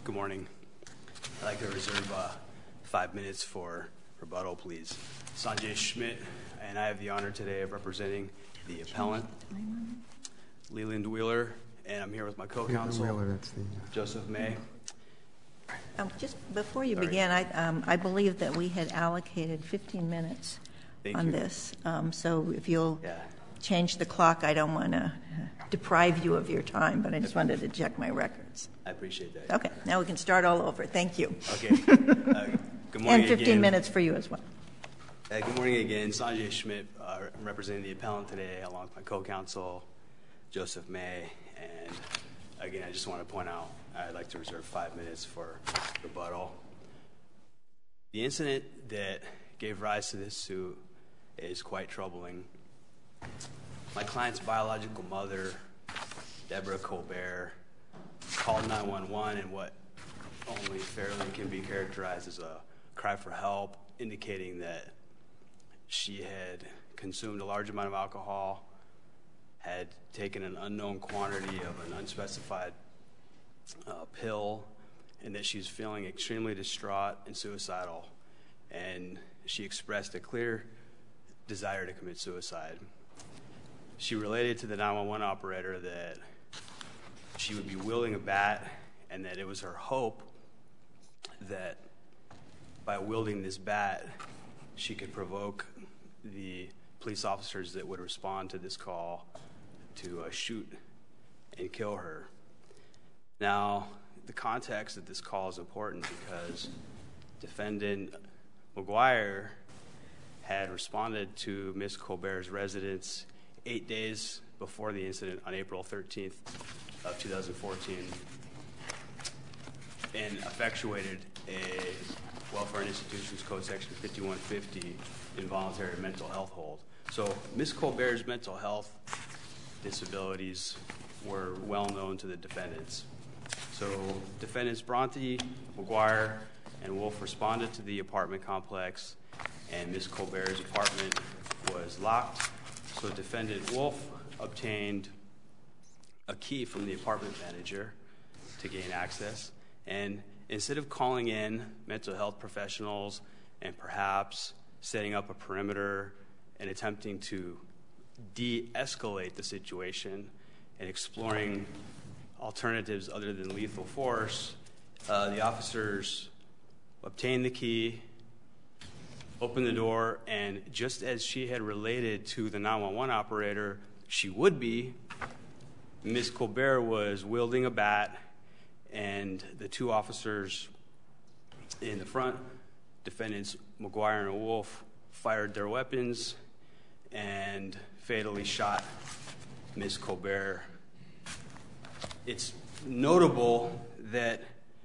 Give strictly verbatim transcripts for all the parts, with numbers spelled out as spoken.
Good morning. I'd like to reserve uh, five minutes for rebuttal, please. Sanjay Schmidt, and I have the honor today of representing the appellant, Leland Wheeler, and I'm here with my co-counsel, Wheeler, the... Joseph May. Um, just before you Sorry. begin, I, um, I believe that we had allocated fifteen minutes Thank on you. this. Um, so if you'll Yeah. change the clock, I don't want to deprive you of your time, but I just wanted to check my records. I appreciate that. Okay, now we can start all over. Thank you. Okay. Uh, good morning And fifteen again. minutes for you as well. Uh, good morning again. Sanjay Schmidt, uh, I'm representing the appellant today, along with my co-counsel, Joseph May. And again, I just want to point out, I'd like to reserve five minutes for rebuttal. The incident that gave rise to this suit is quite troubling. My client's biological mother, Deborah Colbert, called nine one one in what only fairly can be characterized as a cry for help, indicating that she had consumed a large amount of alcohol, had taken an unknown quantity of an unspecified uh, pill, and that she was feeling extremely distraught and suicidal. And she expressed a clear desire to commit suicide. She related to the nine one one operator that she would be wielding a bat and that it was her hope that by wielding this bat, she could provoke the police officers that would respond to this call to uh, shoot and kill her. Now, the context of this call is important because defendant McGuire had responded to Miz Colbert's residence eight days before the incident on April thirteenth of two thousand fourteen and effectuated a Welfare and Institutions Code Section fifty-one fifty involuntary mental health hold. So Miz Colbert's mental health disabilities were well known to the defendants. So defendants Bronte, McGuire, and Wolf responded to the apartment complex, and Miz Colbert's apartment was locked. So defendant Wolf obtained a key from the apartment manager to gain access, and instead of calling in mental health professionals and perhaps setting up a perimeter and attempting to de-escalate the situation and exploring alternatives other than lethal force, uh, the officers obtained the key, opened the door, and just as she had related to the nine one one operator she would be, Miz Colbert was wielding a bat, and the two officers in the front, defendants McGuire and Wolf, fired their weapons and fatally shot Miz Colbert. It's notable that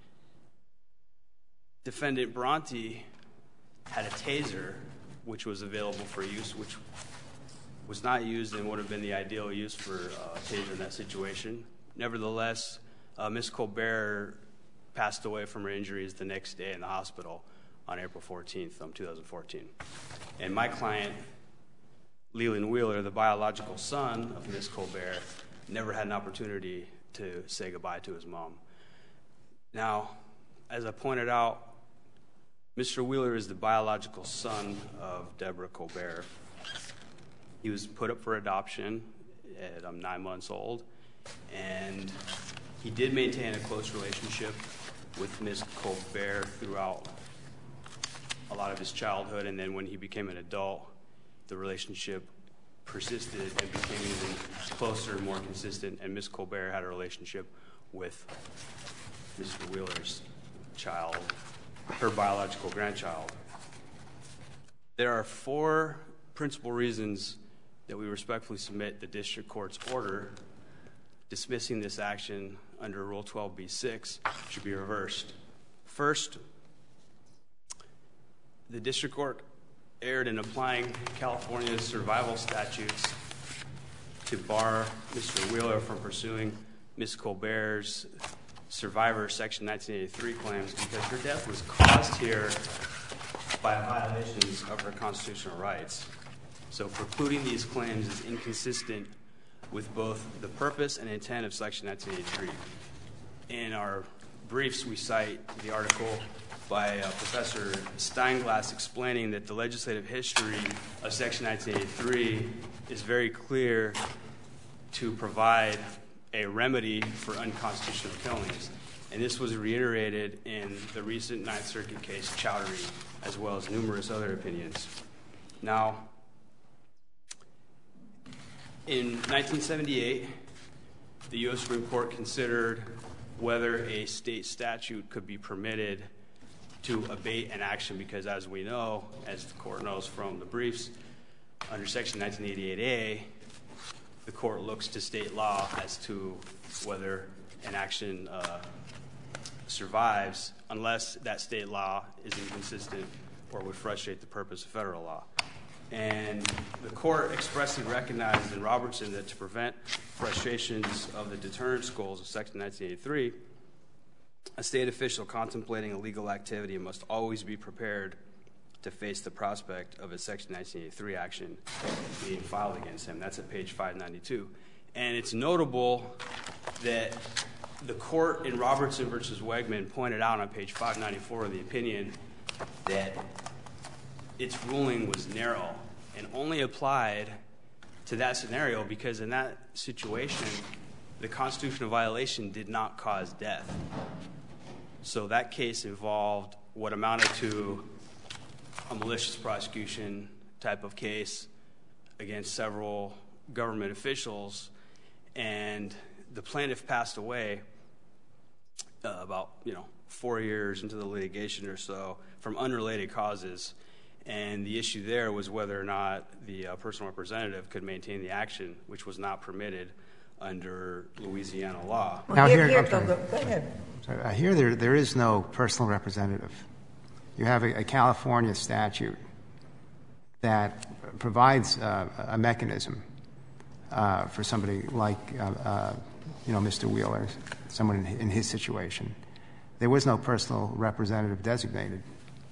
defendant Bronte had a taser, which was available for use, which was not used and would have been the ideal use for uh, a taser in that situation. Nevertheless, uh, Miz Colbert passed away from her injuries the next day in the hospital on April fourteenth, um, two thousand fourteen. And my client, Leland Wheeler, the biological son of Miz Colbert, never had an opportunity to say goodbye to his mom. Now, as I pointed out, Mister Wheeler is the biological son of Deborah Colbert. He was put up for adoption at um, nine months old, and he did maintain a close relationship with Miz Colbert throughout a lot of his childhood, and then when he became an adult, the relationship persisted and became even closer and more consistent, and Miz Colbert had a relationship with Mister Wheeler's child, her biological grandchild. There are four principal reasons that we respectfully submit the district court's order dismissing this action under Rule twelve B six should be reversed. First, the district court erred in applying California's survival statutes to bar Mister Wheeler from pursuing Miz Colbert's survivor Section nineteen eighty-three claims because her death was caused here by violations of her constitutional rights. So precluding these claims is inconsistent with both the purpose and intent of Section nineteen eighty-three. In our briefs, we cite the article by uh, Professor Steinglass explaining that the legislative history of Section nineteen eighty-three is very clear to provide a remedy for unconstitutional killings. And this was reiterated in the recent Ninth Circuit case, Chowdhury, as well as numerous other opinions. Now, in nineteen seventy-eight, the U S Supreme Court considered whether a state statute could be permitted to abate an action because, as we know, as the court knows from the briefs, under Section nineteen eighty-eight A, the court looks to state law as to whether an action uh, survives unless that state law is inconsistent or would frustrate the purpose of federal law. And the court expressly recognized in Robertson that to prevent frustrations of the deterrence goals of Section nineteen eighty-three, a state official contemplating illegal activity must always be prepared to face the prospect of a Section nineteen eighty-three action being filed against him. That's at page five ninety-two. And it's notable that the court in Robertson versus Wegman pointed out on page five ninety-four of the opinion that its ruling was narrow and only applied to that scenario because in that situation, the constitutional violation did not cause death. So that case involved what amounted to a malicious prosecution type of case against several government officials, and the plaintiff passed away uh, about, you know, four years into the litigation or so from unrelated causes. And the issue there was whether or not the uh, personal representative could maintain the action, which was not permitted under Louisiana law. Well, now here, here, here, okay. go, go, go ahead. So, uh, here there, there is no personal representative. You have a, a California statute that provides uh, a mechanism uh, for somebody like, uh, uh, you know, Mister Wheeler, someone in, in his situation. There was no personal representative designated.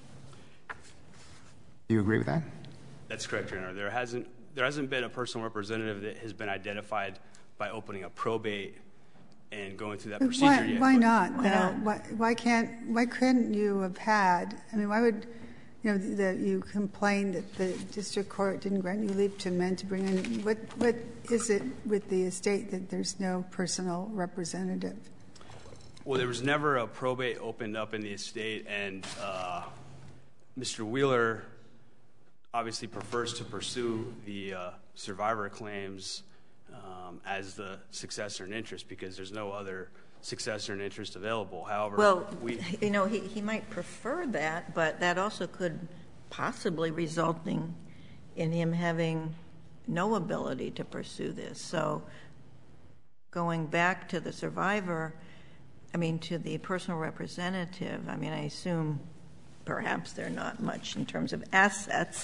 Do you agree with that? That's correct, Your Honor. There hasn't there hasn't been a personal representative that has been identified by opening a probate and going through that procedure why, yet. Why not? Why though? not? Why, why can't? Why couldn't you have had? I mean, why would you know that you complained that the district court didn't grant you leave to amend to bring in? What what is it with the estate that there's no personal representative? Well, there was never a probate opened up in the estate, and uh, Mister Wheeler obviously prefers to pursue the uh, survivor claims um, as the successor in interest because there's no other successor in interest available. However, Well, we, you know, he, he might prefer that, but that also could possibly resulting in him having no ability to pursue this. So going back to the survivor, I mean, to the personal representative, I mean, I assume perhaps they're not much in terms of assets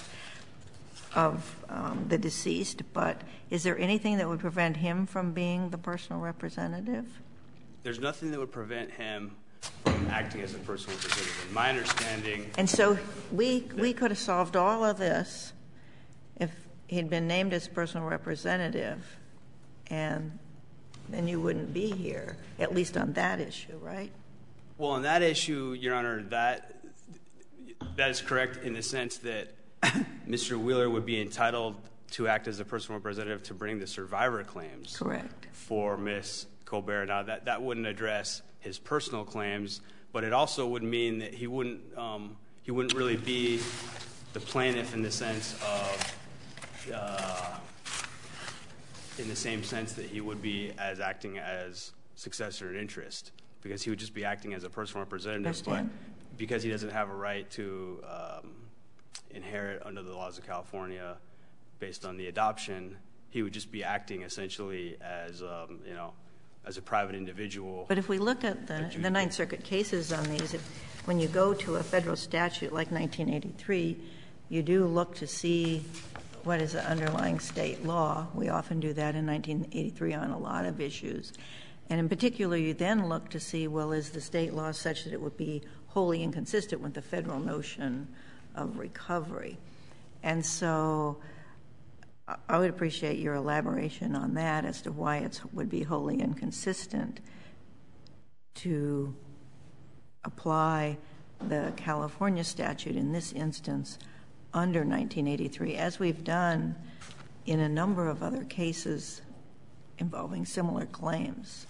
of um, the deceased, but is there anything that would prevent him from being the personal representative? there's nothing that would prevent him from acting as a personal representative. In my understanding. And so we we could have solved all of this if he'd been named as personal representative, and then you wouldn't be here, at least on that issue, right? Well, on that issue, Your Honor, that that is correct in the sense that Mister Wheeler would be entitled to act as a personal representative to bring the survivor claims. Correct. For Miz Colbert. Now, that, that wouldn't address his personal claims, but it also would mean that he wouldn't um, he wouldn't really be the plaintiff in the sense of uh, in the same sense that he would be as acting as successor in interest, because he would just be acting as a personal representative. Understand. But because he doesn't have a right to um, inherit under the laws of California based on the adoption, he would just be acting essentially as um, you know, as a private individual. But if we look at the, the Ninth Circuit cases on these, if, when you go to a federal statute like nineteen eighty-three, you do look to see what is the underlying state law. We often do that in nineteen eighty-three on a lot of issues. And in particular, you then look to see, well, is the state law such that it would be wholly inconsistent with the federal notion of recovery? And so I would appreciate your elaboration on that as to why it would be wholly inconsistent to apply the California statute in this instance under nineteen eighty-three, as we've done in a number of other cases involving similar claims?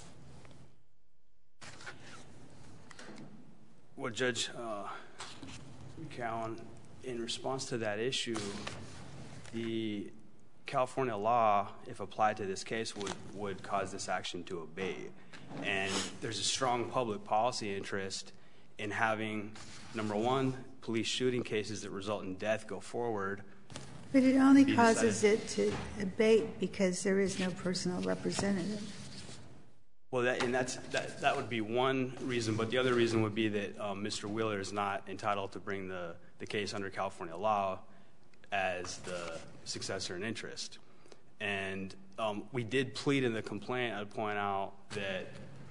Well, Judge uh, Cowan, in response to that issue, the California law, if applied to this case, would, would cause this action to abate. And there's a strong public policy interest in having, number one, police shooting cases that result in death go forward. But it only causes it to abate because there is no personal representative. Well, that, and that's, that, that would be one reason, but the other reason would be that um, Mister Wheeler is not entitled to bring the, the case under California law as the successor in interest. And um, we did plead in the complaint, I'd point out, that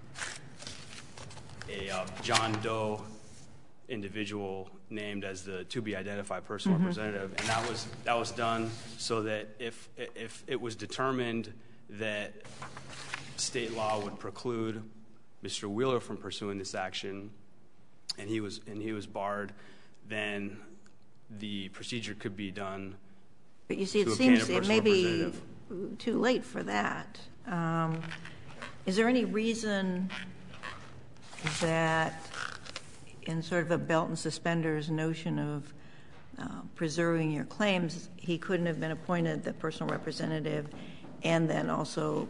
a uh, John Doe individual named as the to-be-identified personal mm-hmm. representative, and that was, that was done so that if, if it was determined that state law would preclude Mister Wheeler from pursuing this action, and he was and he was barred, then the procedure could be done. But you see, it seems it may be too late for that. Um, is there any reason that, in sort of a belt and suspenders notion of uh, preserving your claims, he couldn't have been appointed the personal representative and then also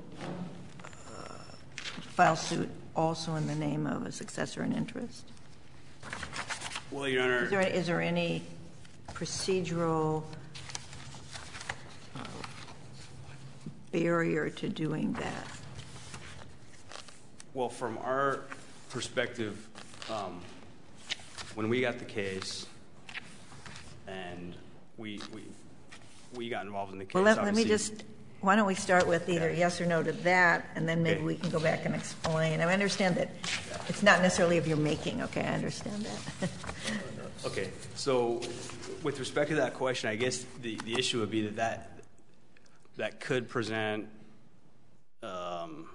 file suit also in the name of a successor in interest? Well, Your Honor, is there, is there any procedural uh, barrier to doing that? Well, from our perspective, um, when we got the case and we we we got involved in the case. Well, let, let me just. Why don't we start with either yes or no to that, and then maybe okay. we can go back and explain. I understand that it's not necessarily of your making. Okay, I understand that. Okay, so with respect to that question, I guess the, the issue would be that that, that could present um,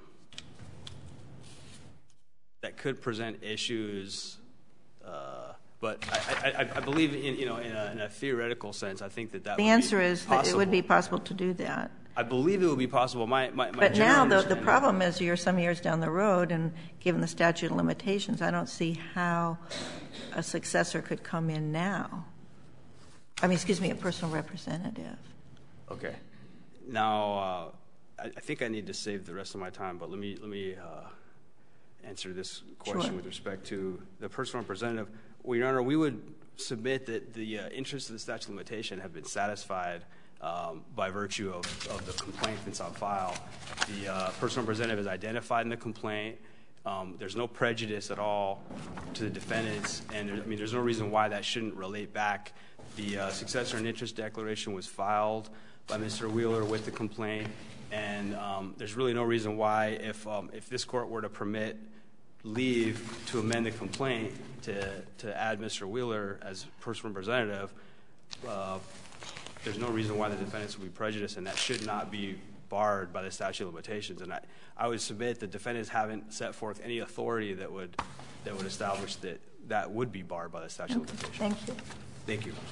that could present issues. Uh, But I, I, I believe, in, you know, in a, in a theoretical sense, I think that that the would answer be is possible. that it would be possible to do that. I believe it would be possible. My, my, my but now the, the problem is you're some years down the road, and given the statute of limitations, I don't see how a successor could come in now. I mean, excuse me, a personal representative. Okay. Now, uh, I, I think I need to save the rest of my time, but let me let me uh, answer this question sure. with respect to the personal representative. Well, Your Honor, we would submit that the uh, interests of the statute of limitation have been satisfied um, by virtue of, of the complaint that's on file. The uh, personal representative is identified in the complaint. Um, there's no prejudice at all to the defendants, and there, I mean, there's no reason why that shouldn't relate back. The uh, successor in interest declaration was filed by Mister Wheeler with the complaint, and um, there's really no reason why, if um, if this court were to permit leave to amend the complaint to to add Mister Wheeler as personal representative, uh, there's no reason why the defendants would be prejudiced, and that should not be barred by the statute of limitations. And I, I would submit the defendants haven't set forth any authority that would that would establish that that would be barred by the statute okay. of limitations. Thank you. Thank you.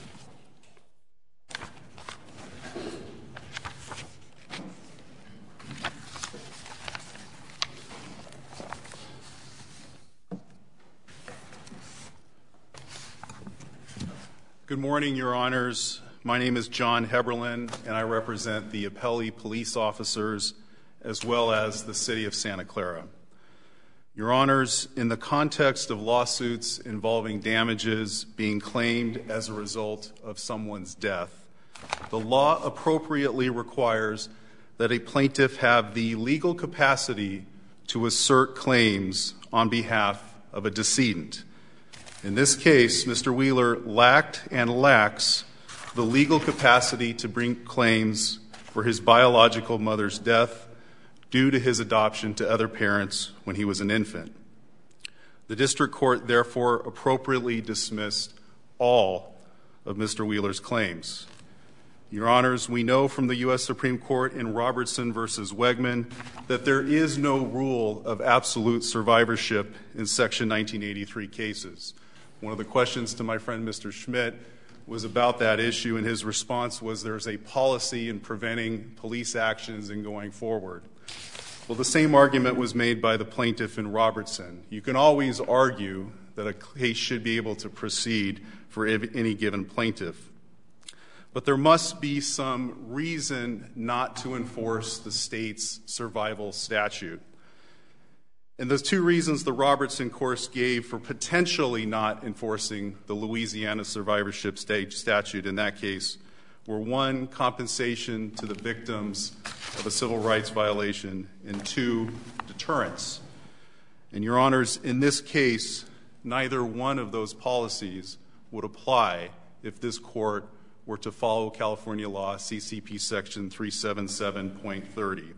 Good morning, Your Honors. My name is John Heberlin, and I represent the appellee police officers as well as the City of Santa Clara. Your Honors, in the context of lawsuits involving damages being claimed as a result of someone's death, the law appropriately requires that a plaintiff have the legal capacity to assert claims on behalf of a decedent. In this case, Mister Wheeler lacked and lacks the legal capacity to bring claims for his biological mother's death due to his adoption to other parents when he was an infant. The district court therefore appropriately dismissed all of Mister Wheeler's claims. Your Honors, we know from the U S Supreme Court in Robertson versus Wegman that there is no rule of absolute survivorship in Section nineteen eighty-three cases. One of the questions to my friend Mister Schmidt was about that issue, and his response was there's a policy in preventing police actions and going forward. Well, the same argument was made by the plaintiff in Robertson. You can always argue that a case should be able to proceed for any given plaintiff. But there must be some reason not to enforce the state's survival statute. And those two reasons the Robertson court gave for potentially not enforcing the Louisiana survivorship statute in that case were, one, compensation to the victims of a civil rights violation, and two, deterrence. And, Your Honors, in this case, neither one of those policies would apply if this court were to follow California law C C P Section three seventy-seven point thirty.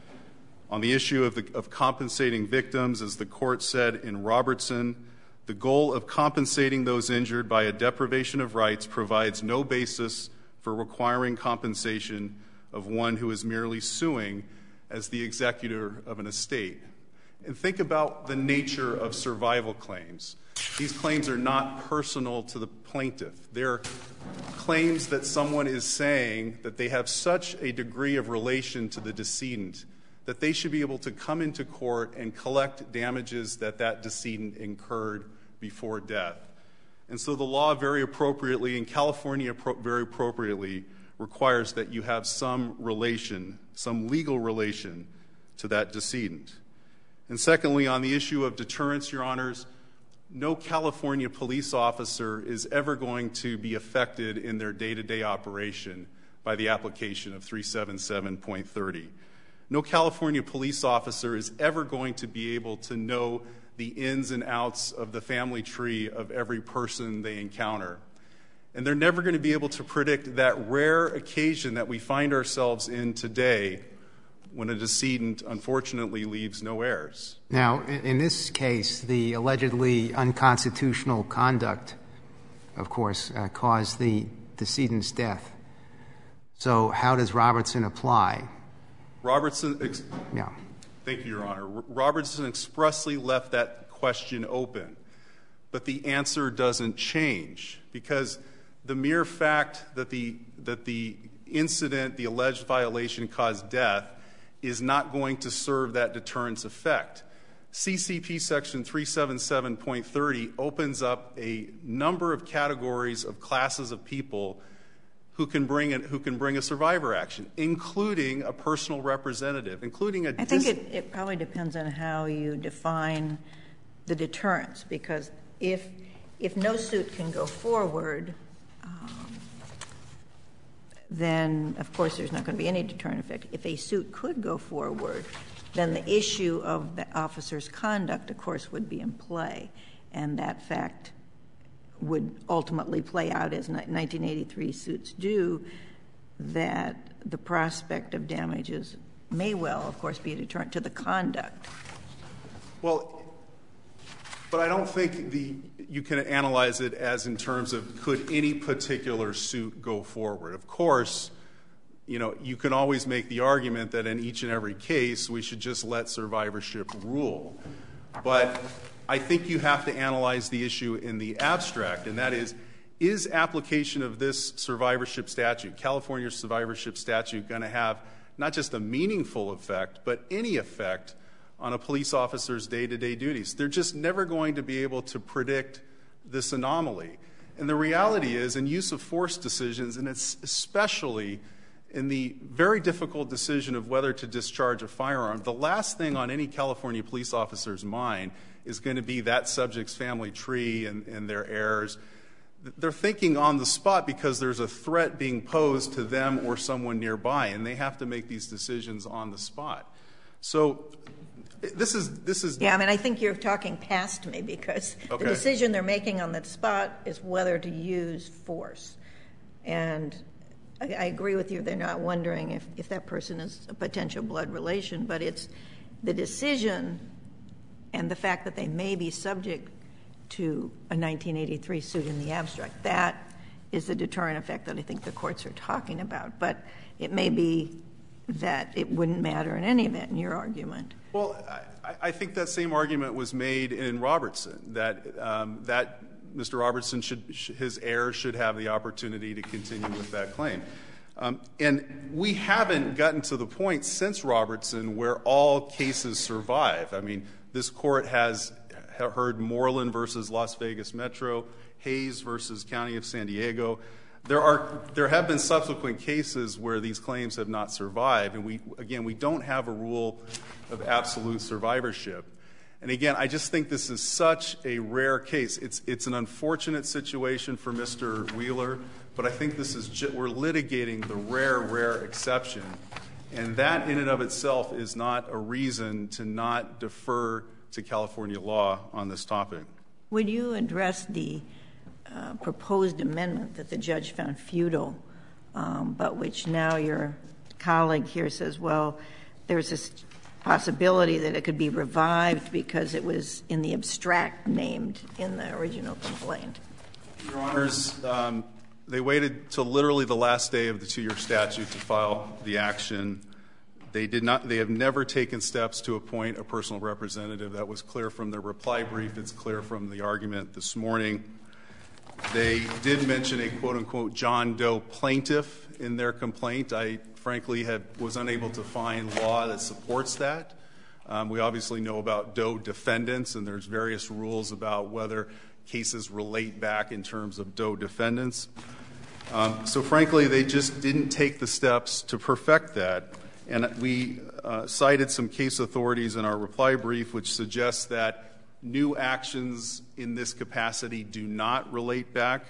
On the issue of, the, of compensating victims, as the court said in Robertson, the goal of compensating those injured by a deprivation of rights provides no basis for requiring compensation of one who is merely suing as the executor of an estate. And think about the nature of survival claims. These claims are not personal to the plaintiff. They're claims that someone is saying that they have such a degree of relation to the decedent that they should be able to come into court and collect damages that that decedent incurred before death. And so the law very appropriately, and California very appropriately, requires that you have some relation, some legal relation to that decedent. And secondly, on the issue of deterrence, Your Honors, no California police officer is ever going to be affected in their day-to-day operation by the application of three seventy-seven point thirty. No California police officer is ever going to be able to know the ins and outs of the family tree of every person they encounter. And they're never going to be able to predict that rare occasion that we find ourselves in today when a decedent unfortunately leaves no heirs. Now, in this case, the allegedly unconstitutional conduct, of course, uh, caused the decedent's death. So how does Robertson apply? Robertson, ex- yeah. Thank you, Your Honor. R- Robertson expressly left that question open, but the answer doesn't change because the mere fact that the that the incident, the alleged violation, caused death is not going to serve that deterrence effect. C C P Section three seventy-seven point thirty opens up a number of categories of classes of people who can bring a, who can bring a survivor action, including a personal representative, including a... I think it, it probably depends on how you define the deterrence, because if if no suit can go forward, um, then, of course, there's not going to be any deterrent effect. If a suit could go forward, then the issue of the officer's conduct, of course, would be in play, and that fact would ultimately play out, as nineteen eighty-three suits do, that the prospect of damages may well, of course, be a deterrent to the conduct. Well, but I don't think the you can analyze it as in terms of could any particular suit go forward. Of course, you know, you can always make the argument that in each and every case we should just let survivorship rule. But I think you have to analyze the issue in the abstract, and that is, is application of this survivorship statute, California survivorship statute, going to have not just a meaningful effect, but any effect on a police officer's day-to-day duties? They're just never going to be able to predict this anomaly. And the reality is, in use of force decisions, and it's especially in the very difficult decision of whether to discharge a firearm, the last thing on any California police officer's mind is going to be that subject's family tree and, and their heirs. They're thinking on the spot because there's a threat being posed to them or someone nearby, and they have to make these decisions on the spot. So this is this is yeah. I mean, I think you're talking past me, because okay. the decision they're making on the spot is whether to use force, and I, I agree with you. They're not wondering if if that person is a potential blood relation, but it's the decision and the fact that they may be subject to a nineteen eighty-three suit in the abstract. That is the deterrent effect that I think the courts are talking about. But it may be that it wouldn't matter in any event in your argument. Well, I, I think that same argument was made in Robertson, that um, that Mister Robertson should, his heir should have the opportunity to continue with that claim. Um, and we haven't gotten to the point since Robertson where all cases survive. I mean, this court has heard Moreland versus Las Vegas Metro, Hayes versus County of San Diego. There are there have been subsequent cases where these claims have not survived, and we again we don't have a rule of absolute survivorship. And again, I just think this is such a rare case. It's it's an unfortunate situation for Mister Wheeler, but I think this is ju- we're litigating the rare, rare exception, and that in and of itself is not a reason to not defer to California law on this topic. Would you address the uh, proposed amendment that the judge found futile, um, but which now your colleague here says, well, there's this possibility that it could be revived because it was in the abstract named in the original complaint? Your Honors, um, they waited till literally the last day of the two-year statute to file the action. They did not. They have never taken steps to appoint a personal representative. That was clear from their reply brief. It's clear from the argument this morning. They did mention a quote-unquote John Doe plaintiff in their complaint. I frankly had, was unable to find law that supports that. Um, we obviously know about Doe defendants, and there's various rules about whether cases relate back in terms of Doe defendants. Um, so frankly, they just didn't take the steps to perfect that. And we uh, cited some case authorities in our reply brief which suggests that new actions in this capacity do not relate back.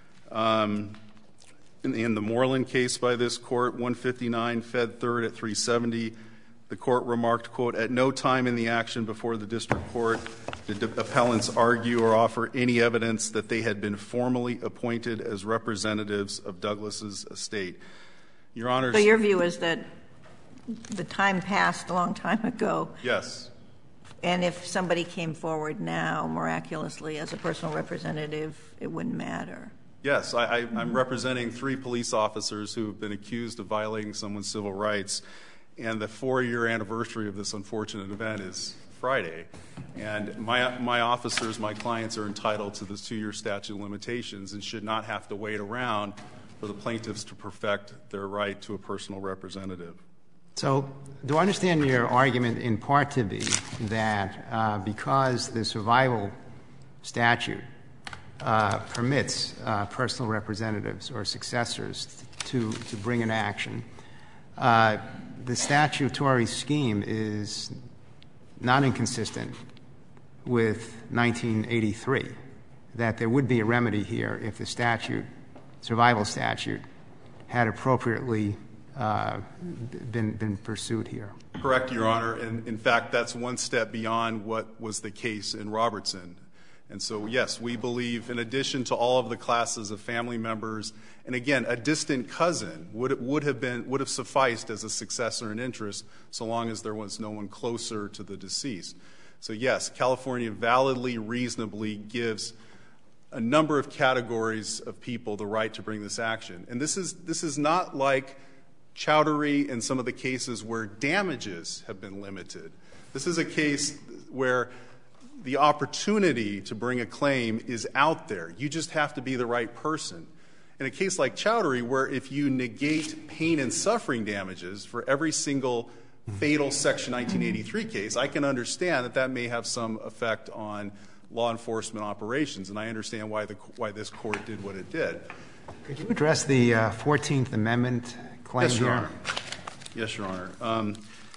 Um, in, in the Moreland case by this court, one fifty-nine Fed third at three seventy, the court remarked, quote, at no time in the action before the district court did the appellants argue or offer any evidence that they had been formally appointed as representatives of Douglas's estate. Your Honors. So your view is that the time passed a long time ago. Yes. And if somebody came forward now miraculously as a personal representative, it wouldn't matter. Yes. I, I, I'm representing three police officers who have been accused of violating someone's civil rights. And the four-year anniversary of this unfortunate event is Friday. And my, my officers, my clients, are entitled to this two-year statute of limitations and should not have to wait around for the plaintiffs to perfect their right to a personal representative. So do I understand your argument in part to be that uh, because the survival statute uh, permits uh, personal representatives or successors to, to bring an action, uh, the statutory scheme is not inconsistent with nineteen eighty-three, that there would be a remedy here if the statute, survival statute, had appropriately Uh, been been pursued here. Correct, Your Honor. And in fact, that's one step beyond what was the case in Robertson. And so, yes, we believe, in addition to all of the classes of family members, and again, a distant cousin would would have been would have sufficed as a successor in interest, so long as there was no one closer to the deceased. So, yes, California validly, reasonably gives a number of categories of people the right to bring this action. And this is this is not like Chowdhury and some of the cases where damages have been limited. This is a case where the opportunity to bring a claim is out there. You just have to be the right person. In a case like Chowdhury, where if you negate pain and suffering damages for every single fatal Section nineteen eighty-three case, I can understand that that may have some effect on law enforcement operations, and I understand why the why this court did what it did. Could you address the uh, fourteenth Amendment claim yes, Your here? Honor. Yes, Your Honor. Um,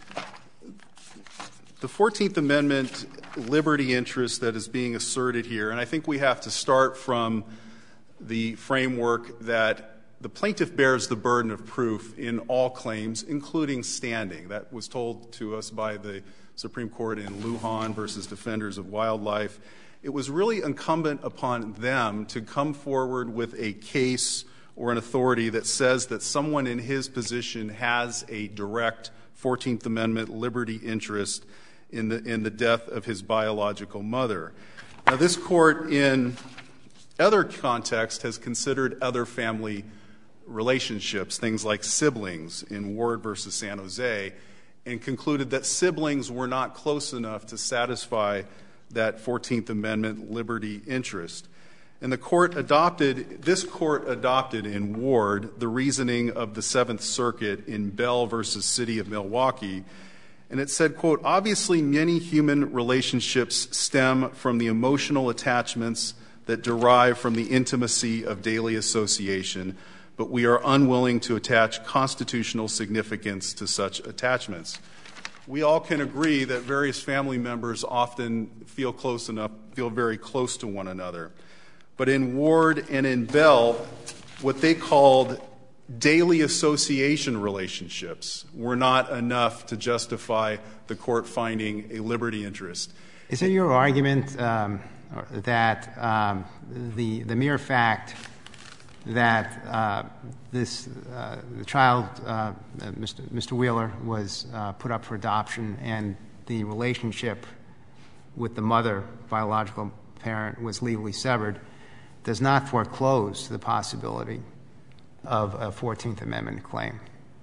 the fourteenth Amendment liberty interest that is being asserted here, and I think we have to start from the framework that the plaintiff bears the burden of proof in all claims, including standing. That was told to us by the Supreme Court in Lujan versus Defenders of Wildlife. It was really incumbent upon them to come forward with a case or an authority that says that someone in his position has a direct fourteenth Amendment liberty interest in the in the death of his biological mother. Now, this court in other context has considered other family relationships, things like siblings in Ward versus San Jose, and concluded that siblings were not close enough to satisfy that fourteenth Amendment liberty interest. And the court adopted, this court adopted in Ward the reasoning of the Seventh Circuit in Bell versus City of Milwaukee. And it said, quote, obviously many human relationships stem from the emotional attachments that derive from the intimacy of daily association, but we are unwilling to attach constitutional significance to such attachments. We all can agree that various family members often feel close enough, feel very close to one another. But in Ward and in Bell, what they called daily association relationships were not enough to justify the court finding a liberty interest. Is it your argument um, that um, the the mere fact that uh, this uh, the child, uh, Mister Mister Wheeler, was uh, put up for adoption, and the relationship with the mother, biological parent, was legally severed, does not foreclose the possibility of a fourteenth Amendment claim?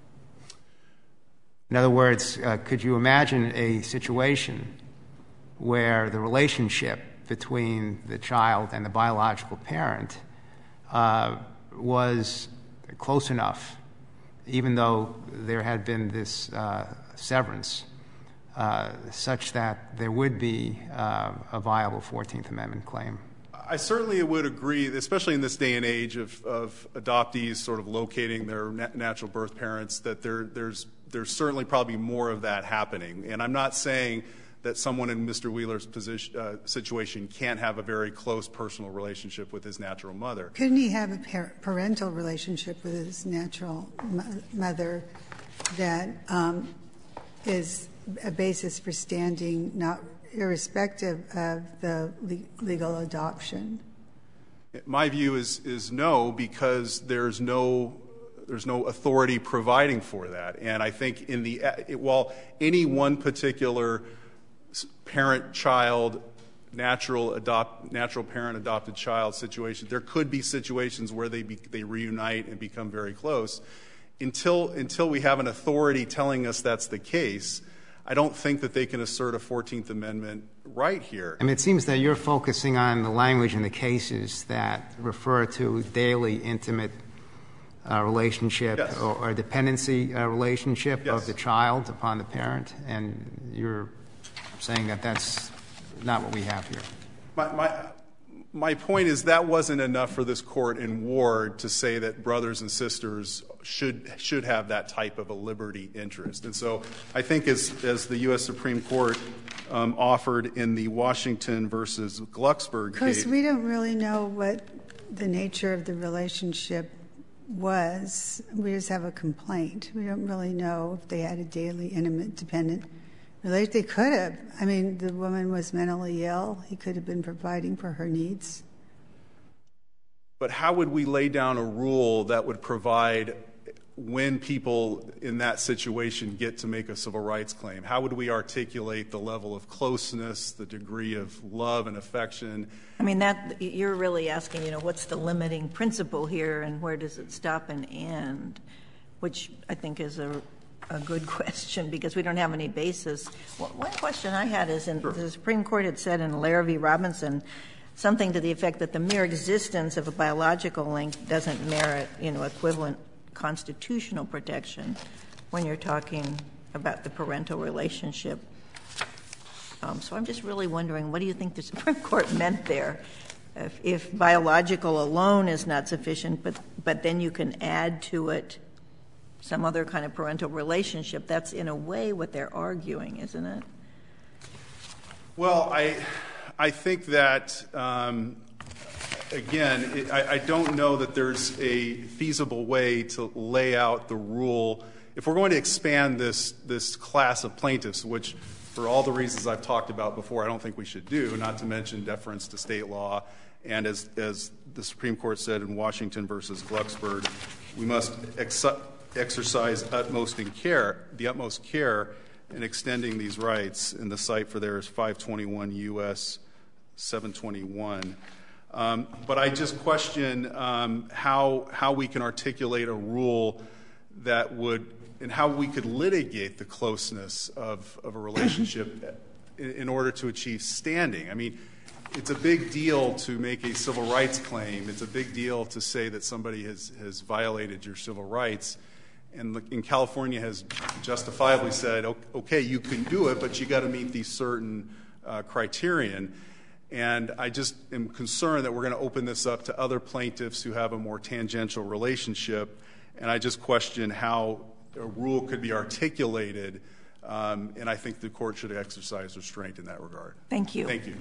In other words, uh, could you imagine a situation where the relationship between the child and the biological parent uh, was close enough, even though there had been this uh, severance, uh, such that there would be uh, a viable fourteenth Amendment claim? I certainly would agree, especially in this day and age of, of adoptees sort of locating their na- natural birth parents, that there, there's, there's certainly probably more of that happening. And I'm not saying that someone in Mister Wheeler's position, uh, situation can't have a very close personal relationship with his natural mother. Couldn't he have a par- parental relationship with his natural mo- mother that um, is a basis for standing, not irrespective of the le- legal adoption? My view is is no, because there's no there's no authority providing for that. And I think in the it, while any one particular parent-child, natural adopt natural parent-adopted child situation, there could be situations where they be, they reunite and become very close. Until until we have an authority telling us that's the case, I don't think that they can assert a fourteenth Amendment right here. I mean, it seems that you're focusing on the language in the cases that refer to daily, intimate uh, relationship yes. or, or dependency uh, relationship yes. of the child upon the parent, and you're saying that that's not what we have here. My, my, my point is that wasn't enough for this court in Ward to say that brothers and sisters should should have that type of a liberty interest. And so I think as, as the U S Supreme Court um, offered in the Washington versus Glucksberg case. Because we don't really know what the nature of the relationship was. We just have a complaint. We don't really know if they had a daily, intimate, dependent relationship. They could have. I mean, the woman was mentally ill. He could have been providing for her needs. But how would we lay down a rule that would provide when people in that situation get to make a civil rights claim? How would we articulate the level of closeness, the degree of love and affection? I mean, that you're really asking, you know, what's the limiting principle here and where does it stop and end, which I think is a, a good question because we don't have any basis. Well, one question I had is in, sure. the Supreme Court had said in Lair v. Robinson something to the effect that the mere existence of a biological link doesn't merit, you know, equivalent constitutional protection when you're talking about the parental relationship. Um, so I'm just really wondering, what do you think the Supreme Court meant there? If, if biological alone is not sufficient, but, but then you can add to it some other kind of parental relationship, that's in a way what they're arguing, isn't it? Well, I, I think that um, Again, it, I, I don't know that there's a feasible way to lay out the rule. If we're going to expand this this class of plaintiffs, which for all the reasons I've talked about before, I don't think we should do, not to mention deference to state law, and as as the Supreme Court said in Washington versus Glucksberg, we must ex- exercise utmost in care, the utmost care in extending these rights. And the site for there is five twenty-one U S seven twenty-one. Um, but I just question um, how how we can articulate a rule that would, and how we could litigate the closeness of, of a relationship in, in order to achieve standing. I mean, it's a big deal to make a civil rights claim. It's a big deal to say that somebody has, has violated your civil rights. And the, in California has justifiably said, okay, you can do it, but you got to meet these certain uh, criterion. And I just am concerned that we're going to open this up to other plaintiffs who have a more tangential relationship. And I just question how a rule could be articulated. Um, and I think the court should exercise restraint in that regard. Thank you. Thank you.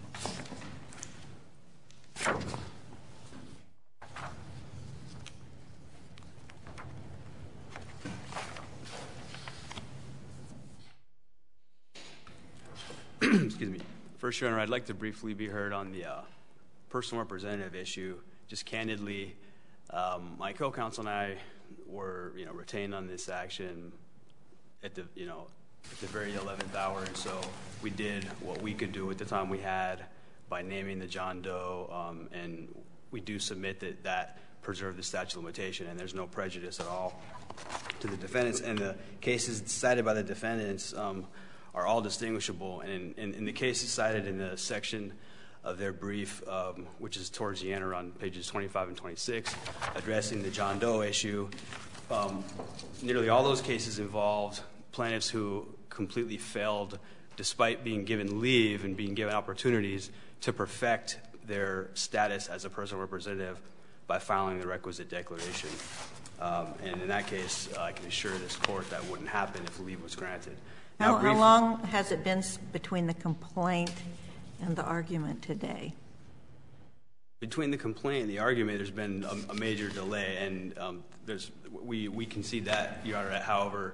Excuse me. First, Your Honor, I'd like to briefly be heard on the uh, personal representative issue. Just candidly, um, my co-counsel and I were, you know, retained on this action at the, you know, at the very eleventh hour, and so we did what we could do at the time we had by naming the John Doe, um, and we do submit that that preserved the statute of limitation, and there's no prejudice at all to the defendants. And the cases cited by the defendants um, are all distinguishable. And in, in, in the cases cited in the section of their brief, um, which is towards the end, around pages twenty-five and twenty-six, addressing the John Doe issue, um, nearly all those cases involved plaintiffs who completely failed, despite being given leave and being given opportunities to perfect their status as a personal representative by filing the requisite declaration. Um, and in that case, uh, I can assure this court that wouldn't happen if leave was granted. Now, how, how long has it been between the complaint and the argument today? Between the complaint and the argument, there's been a, a major delay, and um, there's we we concede that, Your Honor. However,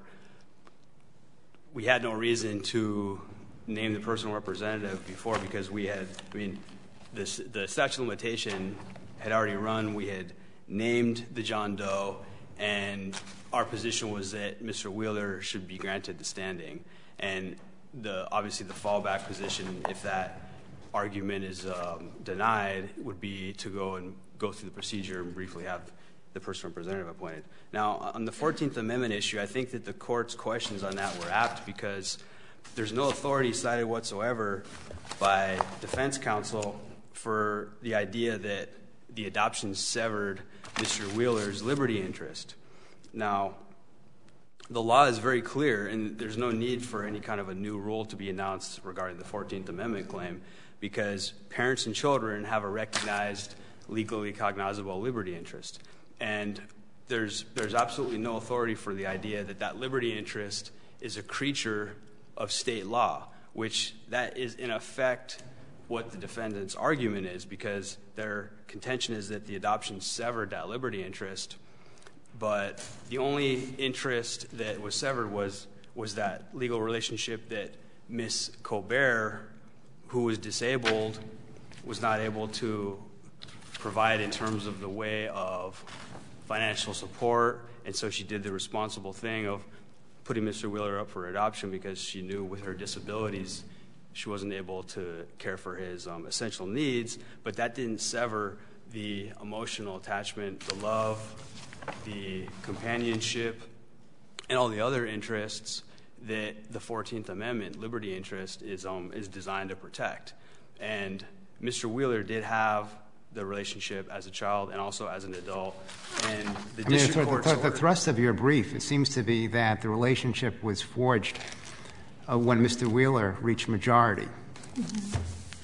we had no reason to name the personal representative before because we had, I mean, this, the statute of limitation had already run. We had named the John Doe, and our position was that Mister Wheeler should be granted the standing. And the obviously the fallback position, if that argument is um, denied, would be to go and go through the procedure and briefly have the personal representative appointed. Now, on the fourteenth Amendment issue, I think that the court's questions on that were apt because there's no authority cited whatsoever by defense counsel for the idea that the adoption severed Mister Wheeler's liberty interest. Now, the law is very clear, and there's no need for any kind of a new rule to be announced regarding the fourteenth Amendment claim because parents and children have a recognized legally cognizable liberty interest. And there's there's absolutely no authority for the idea that that liberty interest is a creature of state law, which that is in effect what the defendant's argument is, because their contention is that the adoption severed that liberty interest, but the only interest that was severed was was that legal relationship that Miss Colbert, who was disabled, was not able to provide in terms of the way of financial support, and so she did the responsible thing of putting Mister Wheeler up for adoption because she knew with her disabilities she wasn't able to care for his um, essential needs, but that didn't sever the emotional attachment, the love, the companionship, and all the other interests that the fourteenth Amendment liberty interest is um, is designed to protect. And Mister Wheeler did have the relationship as a child and also as an adult. And the I mean, district court's the, the, the thrust of your brief, it seems to be that the relationship was forged uh, when Mister Wheeler reached majority. Mm-hmm.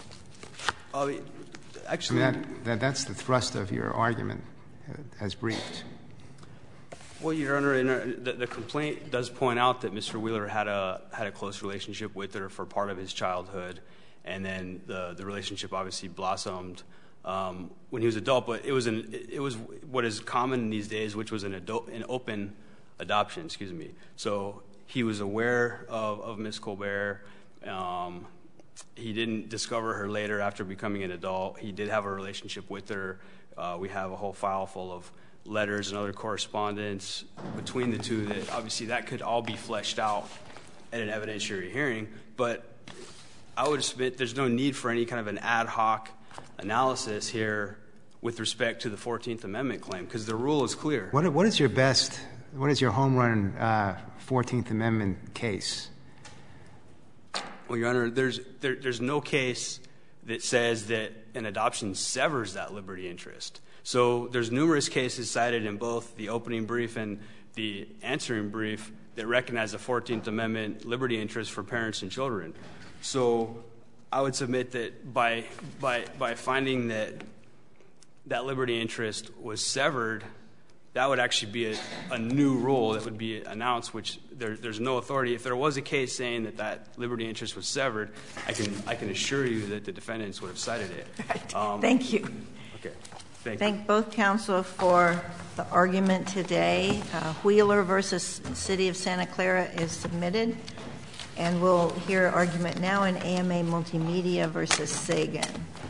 Uh, actually, I mean, that, that, that's the thrust of your argument uh, as briefed. Well, Your Honor, in our, the, the complaint does point out that Mister Wheeler had a had a close relationship with her for part of his childhood, and then the the relationship obviously blossomed um, when he was adult. But it was an it was what is common in these days, which was an adult, an open adoption. Excuse me. So he was aware of of Miss Colbert. Um, he didn't discover her later after becoming an adult. He did have a relationship with her. Uh, we have a whole file full of letters and other correspondence between the two that obviously that could all be fleshed out at an evidentiary hearing. But I would submit there's no need for any kind of an ad hoc analysis here with respect to the fourteenth Amendment claim, because the rule is clear. What, what is your best, what is your home run uh, fourteenth Amendment case? Well, Your Honor, there's, there, there's no case that says that an adoption severs that liberty interest. So there's numerous cases cited in both the opening brief and the answering brief that recognize the fourteenth Amendment liberty interest for parents and children. So I would submit that by, by, by finding that that liberty interest was severed, that would actually be a, a new rule that would be announced, which there, there's no authority. If there was a case saying that that liberty interest was severed, I can, I can assure you that the defendants would have cited it. Right. Um, Thank you. Okay. Thank, Thank you. both counsel for the argument today. Uh, Wheeler versus City of Santa Clara is submitted. And we'll hear argument now in A M A Multimedia versus Sagan.